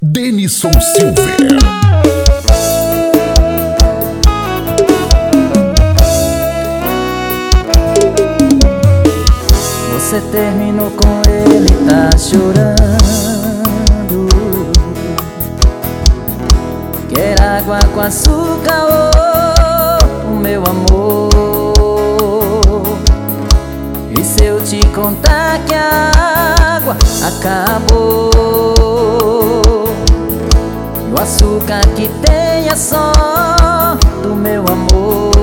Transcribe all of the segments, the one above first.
Denison Silver. Você terminou com ele, tá chorando. Quer água com açúcar, oh, meu amor. E se eu te contar que a água acabou, e o açúcar que tem é só do meu amor.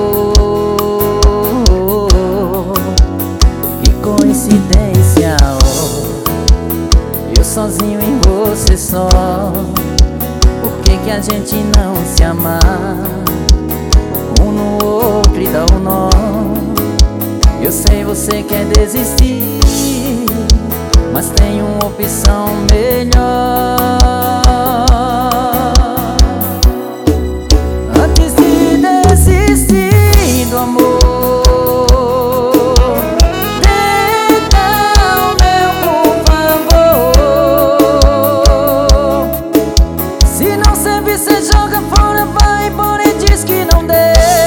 Que coincidência, oh, eu sozinho em você só. Por que que a gente não se amar um no outro e dá um nó? Eu sei você quer desistir, mas tem uma opção melhor. Antes de desistir do amor, tenta o meu, por favor. Se não servir, cê joga fora, vai embora e diz que não deu.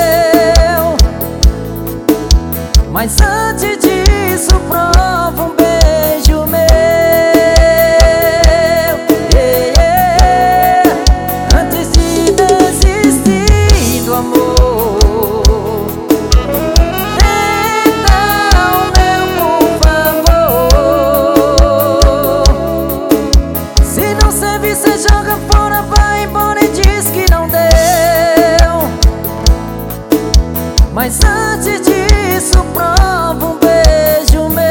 Mas antes disso, prova um beijo meu. Antes de desistir do amor, tenta o meu, por favor. Se não servir, cê joga fora, vai embora e diz que não deu. Mas antes disso, prova um beijo meu.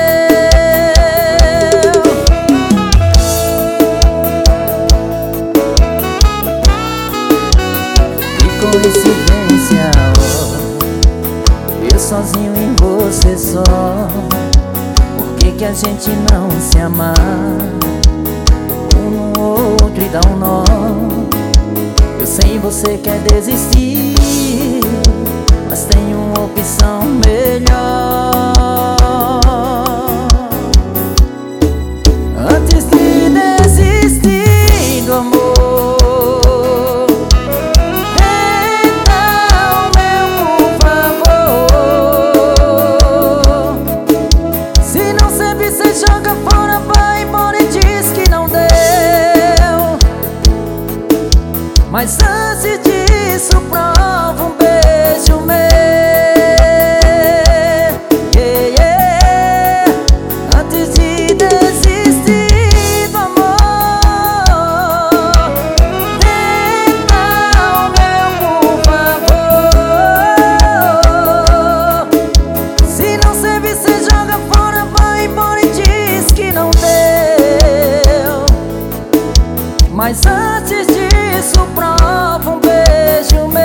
Que coincidência, oh, eu sozinho em você só. Por que que a gente não se amar um no outro e dá um nó? Eu sei você quer desistir, mas tem uma opção melhor. Antes de desistir do amor, tenta o meu, por favor. Se não servir, cê joga fora, vai embora e diz que não deu. Mas antes disso, prova um beijo meu. Antes de desistir do amor, tenta o meu, por favor. Se não servir, cê joga fora, vai embora e diz que não deu. Mas antes disso, prova um beijo meu.